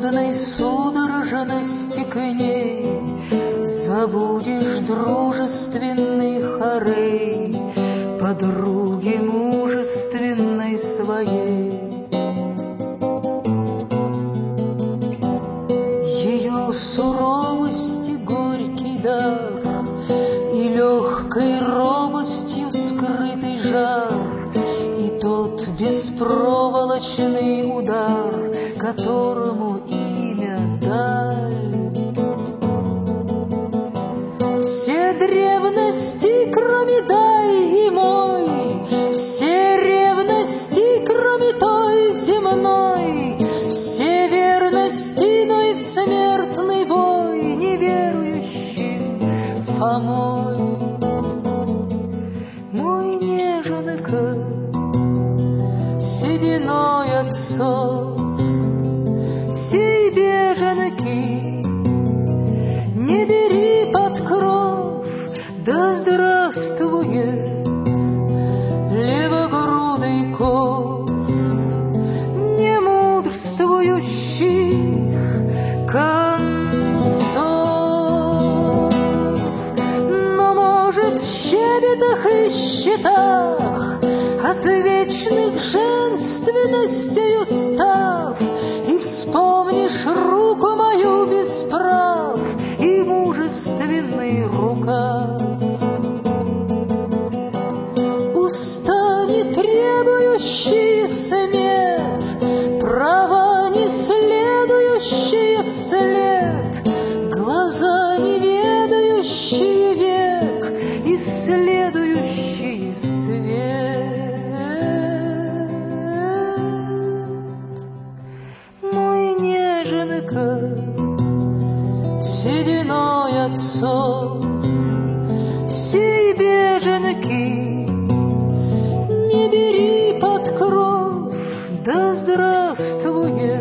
древной судорожности к ней забудешь дружественный хорей подруги мужественной своей. Ее суровости горький дар и легкой робостью скрытый жар, и тот беспроволочный удар, которому имя даль. Все древности, кроме дай и мой, все ревности, кроме той земной, все верности, но и в смертный бой неверующим Фомой. Мой неженка, сединой отцов, сей беженки не бери под кров, да здравствует левогрудый ков не мудрствующих концов. Но, может, в щебетах и щитах от вечных женственностей устав, и вспомнишь руку мою без прав и мужественный рукав. Уста, не требующие смет, права, не следующие вслед, глаза, не ведающие век, исследующие свет. Мой неженка, сединой отцов, сей беженки не бери под кров, да здравствует